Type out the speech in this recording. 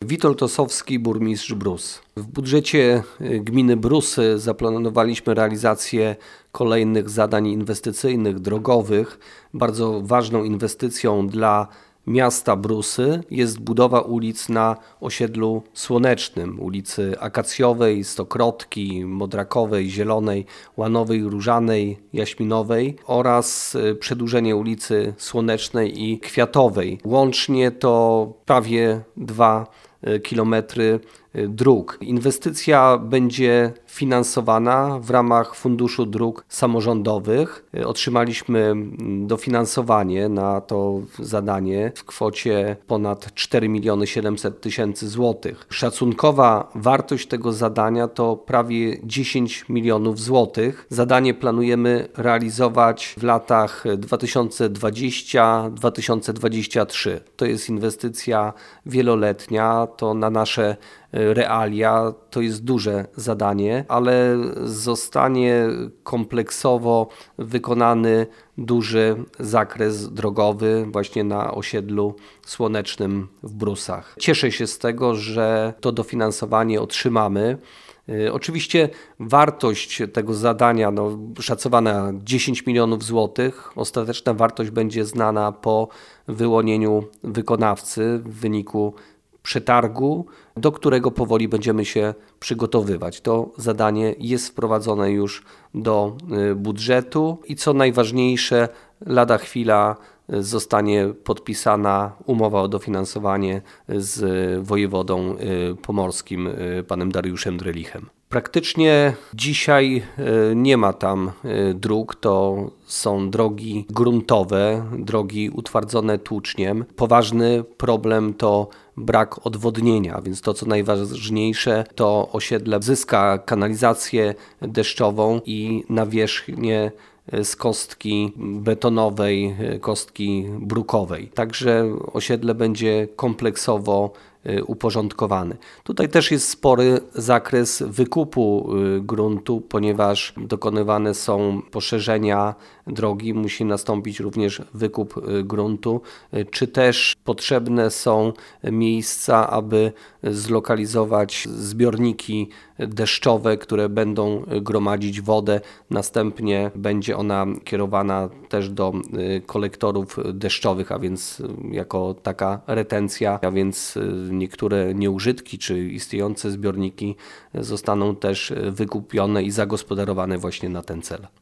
Witold Osowski, burmistrz Brus. W budżecie gminy Brusy zaplanowaliśmy realizację kolejnych zadań inwestycyjnych, drogowych. Bardzo ważną inwestycją dla miasta Brusy jest budowa ulic na osiedlu Słonecznym, ulicy Akacjowej, Stokrotki, Modrakowej, Zielonej, Łanowej, Różanej, Jaśminowej oraz przedłużenie ulicy Słonecznej i Kwiatowej. Łącznie to prawie 2 kilometry dróg. Inwestycja będzie finansowana w ramach Funduszu Dróg Samorządowych. Otrzymaliśmy dofinansowanie na to zadanie w kwocie ponad 4 700 000 złotych. Szacunkowa wartość tego zadania to prawie 10 milionów złotych. Zadanie planujemy realizować w latach 2020-2023. To jest inwestycja wieloletnia, to na nasze realia to jest duże zadanie, ale zostanie kompleksowo wykonany duży zakres drogowy właśnie na osiedlu Słonecznym w Brusach. Cieszę się z tego, że to dofinansowanie otrzymamy. Oczywiście wartość tego zadania szacowana 10 milionów złotych. Ostateczna wartość będzie znana po wyłonieniu wykonawcy w wyniku przetargu, do którego powoli będziemy się przygotowywać. To zadanie jest wprowadzone już do budżetu i co najważniejsze, lada chwila zostanie podpisana umowa o dofinansowanie z wojewodą pomorskim, panem Dariuszem Drelichem. Praktycznie dzisiaj nie ma tam dróg, to są drogi gruntowe, drogi utwardzone tłuczniem. Poważny problem to brak odwodnienia, więc to co najważniejsze, to osiedle zyska kanalizację deszczową i nawierzchnię z kostki betonowej, kostki brukowej. Także osiedle będzie kompleksowo uporządkowany. Tutaj też jest spory zakres wykupu gruntu, ponieważ dokonywane są poszerzenia drogi, musi nastąpić również wykup gruntu, czy też potrzebne są miejsca, aby zlokalizować zbiorniki deszczowe, które będą gromadzić wodę. Następnie będzie ona kierowana też do kolektorów deszczowych, a więc jako taka retencja, a więc niektóre nieużytki czy istniejące zbiorniki zostaną też wykupione i zagospodarowane właśnie na ten cel.